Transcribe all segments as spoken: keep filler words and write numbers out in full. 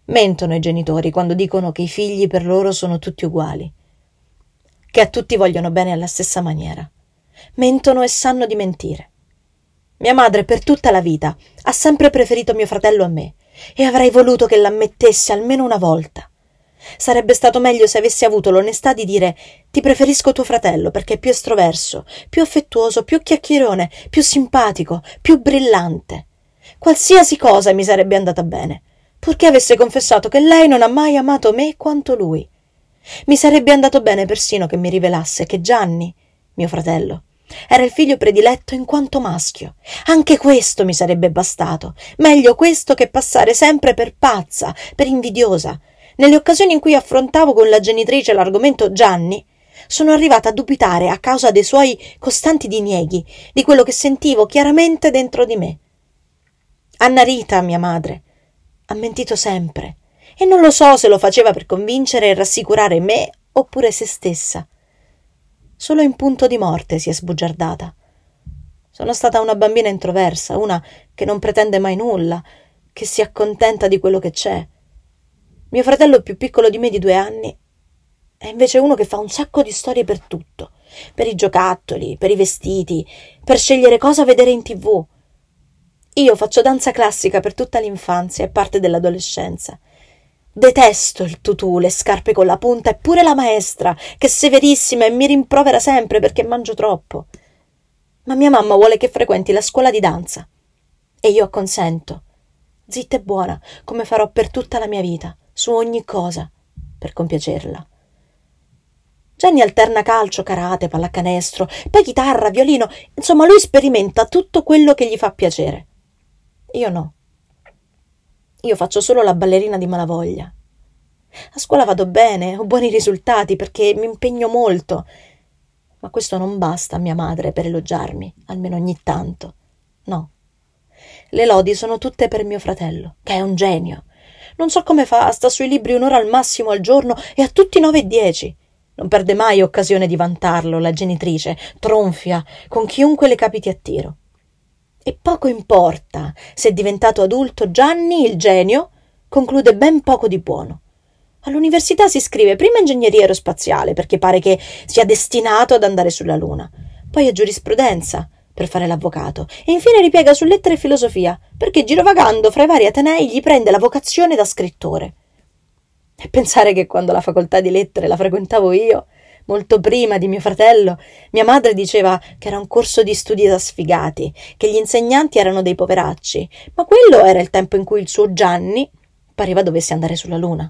Mentono i genitori quando dicono che i figli per loro sono tutti uguali, che a tutti vogliono bene alla stessa maniera. Mentono e sanno di mentire. Mia madre per tutta la vita ha sempre preferito mio fratello a me e avrei voluto che l'ammettesse almeno una volta. Sarebbe stato meglio se avessi avuto l'onestà di dire: ti preferisco tuo fratello perché è più estroverso, più affettuoso, più chiacchierone, più simpatico, più brillante. Qualsiasi cosa mi sarebbe andata bene, purché avesse confessato che lei non ha mai amato me quanto lui. Mi sarebbe andato bene persino che mi rivelasse che Gianni, mio fratello, era il figlio prediletto in quanto maschio. Anche questo mi sarebbe bastato. Meglio questo che passare sempre per pazza, per invidiosa. Nelle occasioni in cui affrontavo con la genitrice l'argomento Gianni, sono arrivata a dubitare, a causa dei suoi costanti dinieghi, di quello che sentivo chiaramente dentro di me. Anna Rita, mia madre, ha mentito sempre, e non lo so se lo faceva per convincere e rassicurare me oppure se stessa. Solo in punto di morte si è sbugiardata. Sono stata una bambina introversa, una che non pretende mai nulla, che si accontenta di quello che c'è. Mio fratello più piccolo di me di due anni è invece uno che fa un sacco di storie per tutto, per i giocattoli, per i vestiti, per scegliere cosa vedere in tv. Io faccio danza classica per tutta l'infanzia e parte dell'adolescenza. Detesto il tutù, le scarpe con la punta e pure la maestra, che è severissima e mi rimprovera sempre perché mangio troppo. Ma mia mamma vuole che frequenti la scuola di danza e io acconsento, zitta e buona, come farò per tutta la mia vita, su ogni cosa, per compiacerla. Gianni alterna calcio, karate, pallacanestro, poi chitarra, violino, insomma lui sperimenta tutto quello che gli fa piacere. Io no. Io faccio solo la ballerina di malavoglia. A scuola vado bene, ho buoni risultati perché mi impegno molto, ma questo non basta a mia madre per elogiarmi, almeno ogni tanto. No. Le lodi sono tutte per mio fratello, che è un genio. Non so come fa, sta sui libri un'ora al massimo al giorno e a tutti nove e dieci. Non perde mai occasione di vantarlo, la genitrice, tronfia, con chiunque le capiti a tiro. E poco importa se è diventato adulto, Gianni, il genio, conclude ben poco di buono. All'università si iscrive prima ingegneria aerospaziale perché pare che sia destinato ad andare sulla Luna, poi a giurisprudenza per fare l'avvocato e infine ripiega su lettere e filosofia perché girovagando fra i vari atenei gli prende la vocazione da scrittore. E pensare che quando la facoltà di lettere la frequentavo io, molto prima di mio fratello, mia madre diceva che era un corso di studi da sfigati, che gli insegnanti erano dei poveracci, ma quello era il tempo in cui il suo Gianni pareva dovesse andare sulla Luna.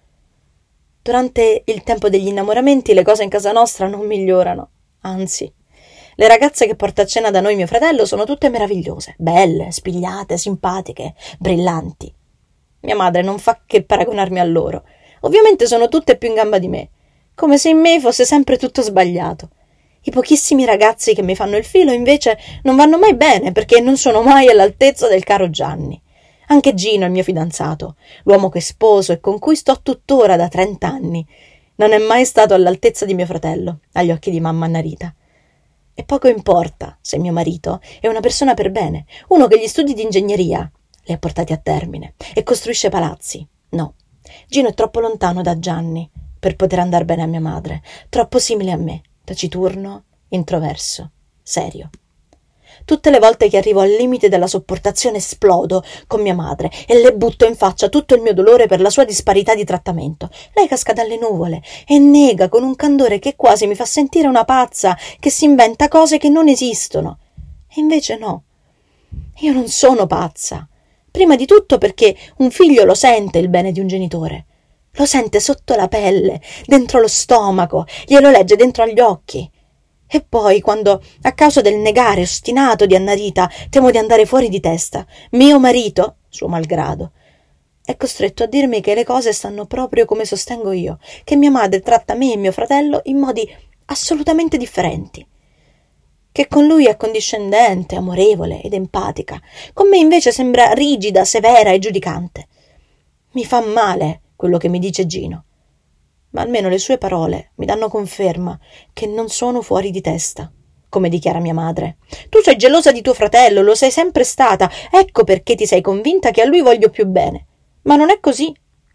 Durante il tempo degli innamoramenti le cose in casa nostra non migliorano, anzi, le ragazze che porta a cena da noi mio fratello sono tutte meravigliose, belle, spigliate, simpatiche, brillanti. Mia madre non fa che paragonarmi a loro. Ovviamente sono tutte più in gamba di me, come se in me fosse sempre tutto sbagliato. I pochissimi ragazzi che mi fanno il filo invece non vanno mai bene perché non sono mai all'altezza del caro Gianni. Anche Gino, il mio fidanzato, l'uomo che sposo e con cui sto tuttora da trent'anni, non è mai stato all'altezza di mio fratello, agli occhi di mamma Anna Rita. E poco importa se mio marito è una persona per bene, uno che gli studi di ingegneria li ha portati a termine e costruisce palazzi. No, Gino è troppo lontano da Gianni per poter andar bene a mia madre, troppo simile a me, taciturno, introverso, serio. Tutte le volte che arrivo al limite della sopportazione esplodo con mia madre e le butto in faccia tutto il mio dolore per la sua disparità di trattamento. Lei casca dalle nuvole e nega con un candore che quasi mi fa sentire una pazza che si inventa cose che non esistono. E invece no, io non sono pazza. Prima di tutto perché un figlio lo sente il bene di un genitore. Lo sente sotto la pelle, dentro lo stomaco, glielo legge dentro agli occhi. E poi, quando, a causa del negare ostinato di Anna Rita, temo di andare fuori di testa, mio marito, suo malgrado, è costretto a dirmi che le cose stanno proprio come sostengo io, che mia madre tratta me e mio fratello in modi assolutamente differenti, che con lui è condiscendente, amorevole ed empatica, con me invece sembra rigida, severa e giudicante. Mi fa male quello che mi dice Gino, ma almeno le sue parole mi danno conferma che non sono fuori di testa, come dichiara mia madre. Tu sei gelosa di tuo fratello, lo sei sempre stata, ecco perché ti sei convinta che a lui voglio più bene. Ma non è così.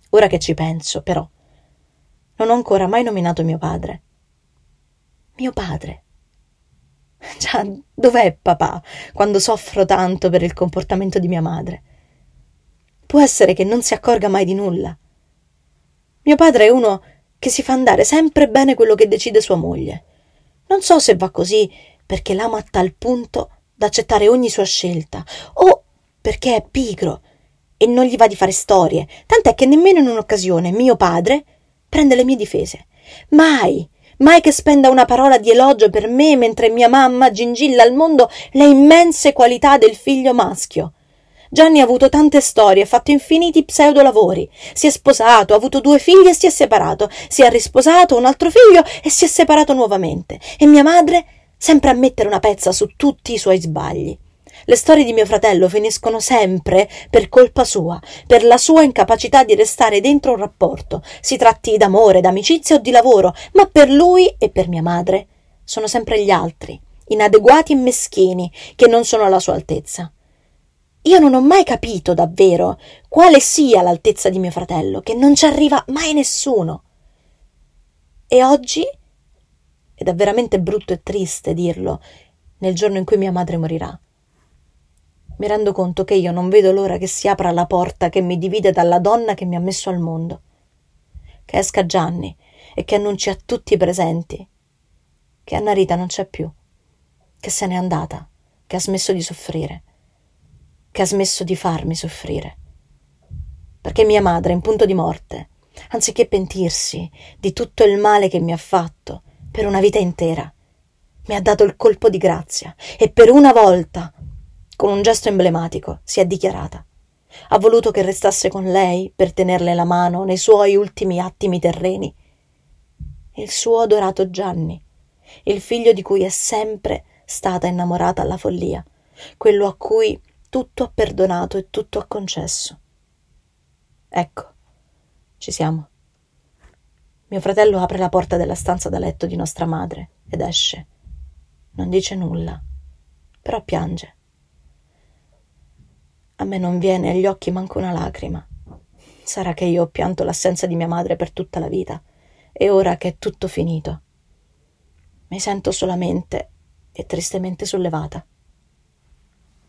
Ora che ci penso, però, non ho ancora mai nominato mio padre. Mio padre. Già, dov'è papà quando soffro tanto per il comportamento di mia madre? Può essere che non si accorga mai di nulla. Mio padre è uno che si fa andare sempre bene quello che decide sua moglie. Non so se va così perché l'ama a tal punto da accettare ogni sua scelta, o perché è pigro e non gli va di fare storie, tant'è che nemmeno in un'occasione mio padre prende le mie difese. Mai, mai che spenda una parola di elogio per me mentre mia mamma gingilla al mondo le immense qualità del figlio maschio. Gianni ha avuto tante storie, ha fatto infiniti pseudolavori, si è sposato, ha avuto due figli e si è separato, si è risposato, un altro figlio e si è separato nuovamente. E mia madre sempre a mettere una pezza su tutti i suoi sbagli. Le storie di mio fratello finiscono sempre per colpa sua, per la sua incapacità di restare dentro un rapporto, si tratti d'amore, d'amicizia o di lavoro, ma per lui e per mia madre sono sempre gli altri, inadeguati e meschini, che non sono alla sua altezza. Io non ho mai capito davvero quale sia l'altezza di mio fratello, che non ci arriva mai nessuno. E oggi, ed è veramente brutto e triste dirlo, nel giorno in cui mia madre morirà, mi rendo conto che io non vedo l'ora che si apra la porta che mi divide dalla donna che mi ha messo al mondo, che esca Gianni e che annunci a tutti i presenti che Anna Rita non c'è più, che se n'è andata, che ha smesso di soffrire, che ha smesso di farmi soffrire. Perché mia madre, in punto di morte, anziché pentirsi di tutto il male che mi ha fatto per una vita intera, mi ha dato il colpo di grazia e per una volta, con un gesto emblematico, si è dichiarata. Ha voluto che restasse con lei per tenerle la mano nei suoi ultimi attimi terreni. Il suo adorato Gianni, il figlio di cui è sempre stata innamorata alla follia, quello a cui tutto ha perdonato e tutto ha concesso. Ecco, ci siamo. Mio fratello apre la porta della stanza da letto di nostra madre ed esce. Non dice nulla, però piange. A me non viene agli occhi manco una lacrima. Sarà che io ho pianto l'assenza di mia madre per tutta la vita, e ora che è tutto finito, mi sento solamente e tristemente sollevata.